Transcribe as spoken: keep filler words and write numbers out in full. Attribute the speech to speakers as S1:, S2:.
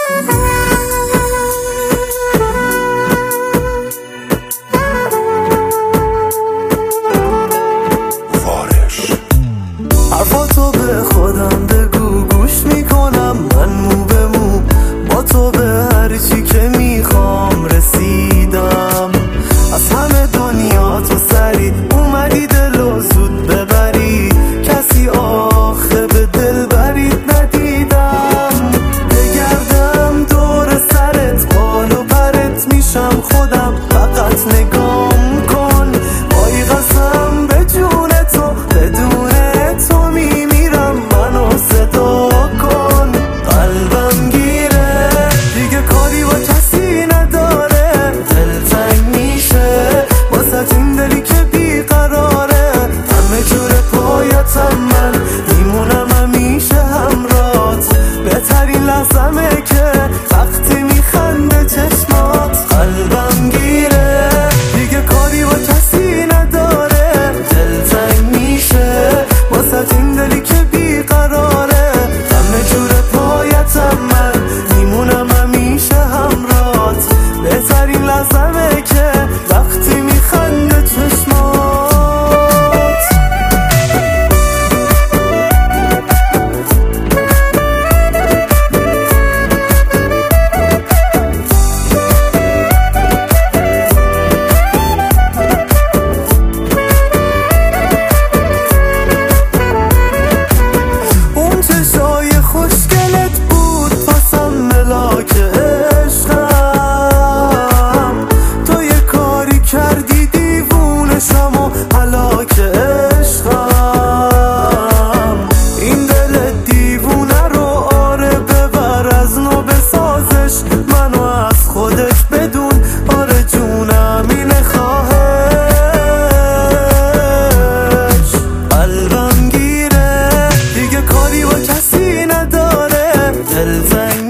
S1: حرفاتو به خودم بگو گوش میکنم، من مو به مو با تو به هرچی که میخوام رسیدم. از همه دنیا تو سری اومدی دلو زود ببری، کسی آخه به دل برید ندیدم. بگردم دور سرت بال و پرت میشم خودم، فقط نگام کن. وای قسم به جون تو بدون تو میمیرم، منو صدا کن. قلبم گیره دیگه کاری با کسی نداره، دلتنگ میشه واسه این دلی که بیقراره. همه جور پایتم من میمونم همیشه همرات، بهترین لحظمه که وقتی میخنده چشمات. قلبم گیره دیگه کاری با کسی نداره، دلتنگ میشه واسه این دلی که بیقراره. همه جور پایتم من میمونم همیشه همرات، بهترین لحظمه که وقتی میخنده چشمات. اون چشای خوشگلت بود پسم ملاک عشقم، تو یه کاری کردی دیوونشم و هلاک عشقم. این دل دیوونه رو آره ببر از نو بسازش، منو از خودش بدون آره جونم اینه خواهش. قلبم گیره دیگه کاری با کسی نداره، دلتنگ